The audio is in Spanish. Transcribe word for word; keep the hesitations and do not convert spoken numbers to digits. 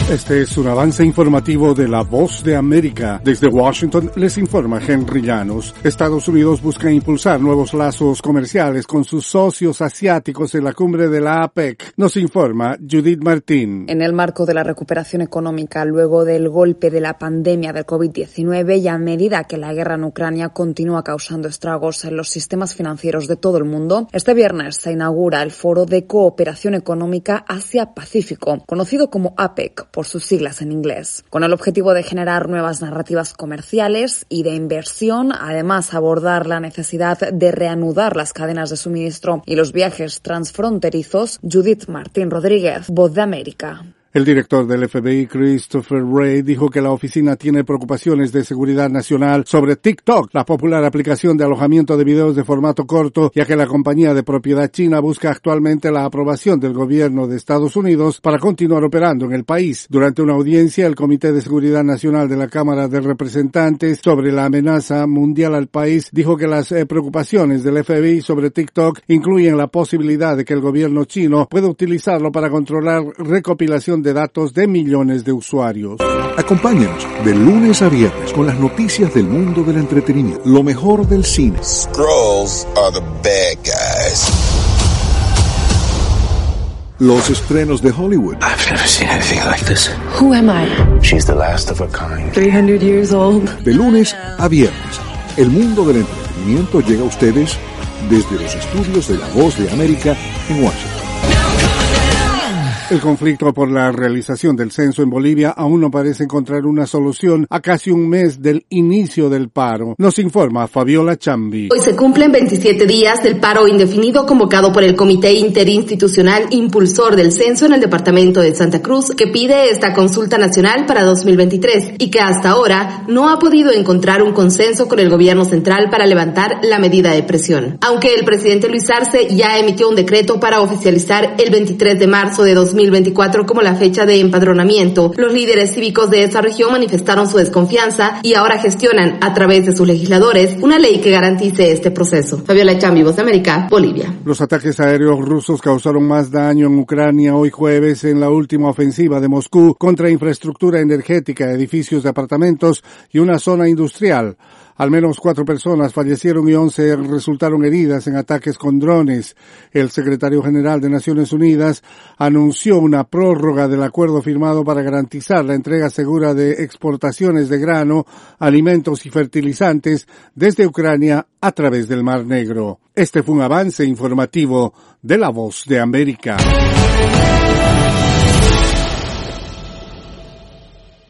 Este es un avance informativo de La Voz de América. Desde Washington les informa Henry Llanos. Estados Unidos busca impulsar nuevos lazos comerciales con sus socios asiáticos en la cumbre de la APEC. Nos informa Judith Martín. En el marco de la recuperación económica luego del golpe de la pandemia del COVID diecinueve y a medida que la guerra en Ucrania continúa causando estragos en los sistemas financieros de todo el mundo, este viernes se inaugura el Foro de Cooperación Económica Asia-Pacífico, conocido como APEC por sus siglas en inglés, con el objetivo de generar nuevas narrativas comerciales y de inversión, además abordar la necesidad de reanudar las cadenas de suministro y los viajes transfronterizos. Judith Martín Rodríguez, Voz de América. El director del F B I, Christopher Wray, dijo que la oficina tiene preocupaciones de seguridad nacional sobre TikTok, la popular aplicación de alojamiento de videos de formato corto, ya que la compañía de propiedad china busca actualmente la aprobación del gobierno de Estados Unidos para continuar operando en el país. Durante una audiencia, el Comité de Seguridad Nacional de la Cámara de Representantes sobre la amenaza mundial al país dijo que las eh, preocupaciones del F B I sobre TikTok incluyen la posibilidad de que el gobierno chino pueda utilizarlo para controlar recopilación de datos de millones de usuarios. Acompáñanos de lunes a viernes con las noticias del mundo del entretenimiento, lo mejor del cine. Skrulls are the bad guys. Los estrenos de Hollywood. I've never seen anything like this. Who am I? She's the last of a kind. three hundred years old. De lunes a viernes, el mundo del entretenimiento llega a ustedes desde los estudios de La Voz de América en Washington. El conflicto por la realización del censo en Bolivia aún no parece encontrar una solución a casi un mes del inicio del paro. Nos informa Fabiola Chambi. Hoy se cumplen veintisiete días del paro indefinido convocado por el Comité Interinstitucional Impulsor del Censo en el departamento de Santa Cruz, que pide esta consulta nacional para dos mil veintitrés y que hasta ahora no ha podido encontrar un consenso con el gobierno central para levantar la medida de presión. Aunque el presidente Luis Arce ya emitió un decreto para oficializar el veintitrés de marzo de dos mil veinticuatro como la fecha de empadronamiento, los líderes cívicos de esa región manifestaron su desconfianza y ahora gestionan a través de sus legisladores una ley que garantice este proceso. Fabiola Chambi, Voz de América, Bolivia. Los ataques aéreos rusos causaron más daño en Ucrania hoy jueves en la última ofensiva de Moscú contra infraestructura energética, edificios de apartamentos y una zona industrial. Al menos cuatro personas fallecieron y once resultaron heridas en ataques con drones. El secretario general de Naciones Unidas anunció una prórroga del acuerdo firmado para garantizar la entrega segura de exportaciones de grano, alimentos y fertilizantes desde Ucrania a través del Mar Negro. Este fue un avance informativo de La Voz de América.